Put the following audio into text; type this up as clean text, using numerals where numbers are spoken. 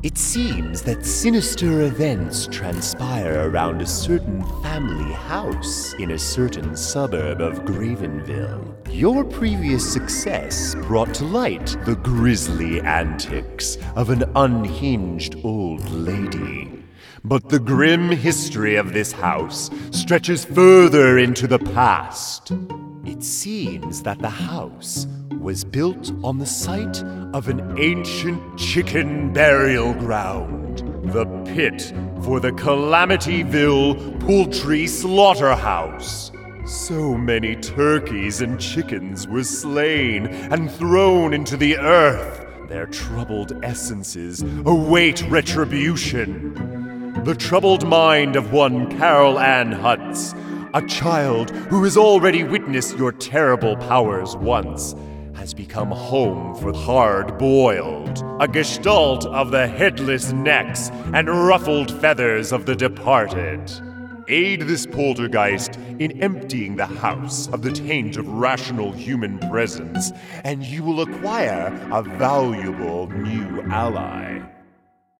It seems that sinister events transpire around a certain family house in a certain suburb of Gravenville. Your previous success brought to light the grisly antics of an unhinged old lady. But the grim history of this house stretches further into the past. It seems that the house was built on the site of an ancient chicken burial ground, the pit for the Calamityville Poultry Slaughterhouse. So many turkeys and chickens were slain and thrown into the earth. Their troubled essences await retribution. The troubled mind of one Carol Ann Hutz, a child who has already witnessed your terrible powers once, has become home for hard-boiled, a gestalt of the headless necks and ruffled feathers of the departed. Aid this poltergeist in emptying the house of the taint of rational human presence, and you will acquire a valuable new ally.